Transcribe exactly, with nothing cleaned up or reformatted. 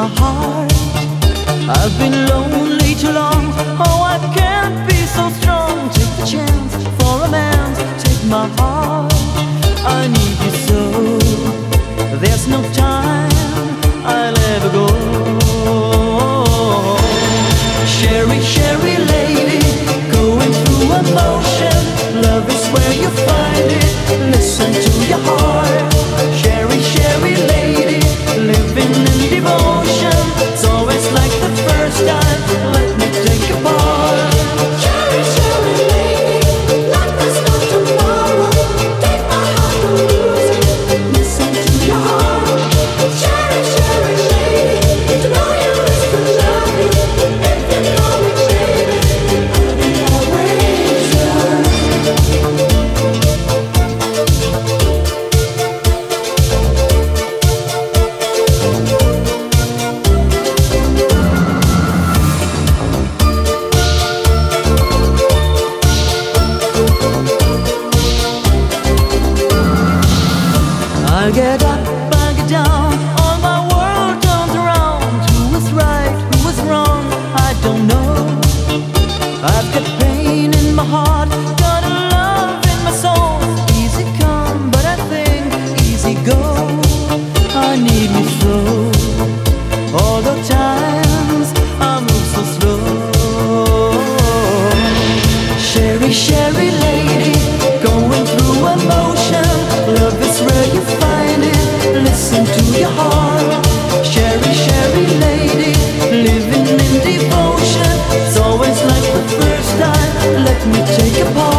my heart. I've been lonely too long. Oh, I can't be so strong. Take the chance for a man. Take my heart. I need you so. There's no time I'll ever go. Sherry, Sherry lady, going through emotion. Love is where you find it. Listen to your heart. Sherry, Sherry lady, living in devotion. It's always like the first time. Let me take your part. Sherry, Sherry lady, like there's no tomorrow. Take my heart and lose it. Listen to your heart. Sherry, Sherry lady, to know you is to love you. If you know me, baby, I'll be always yours. I get up, I get down, all my world turns around. Who is right, who is wrong, I don't know. I've got pain in my heart, got a love in my soul. Easy come, but I think easy go. I need you so. All the times I move so slow. Sherry, Sherry lady, going through emotion. Love is where you find it. Listen to your heart. Sherry, Sherry lady, living in devotion. It's always like the first time. Let me take a part.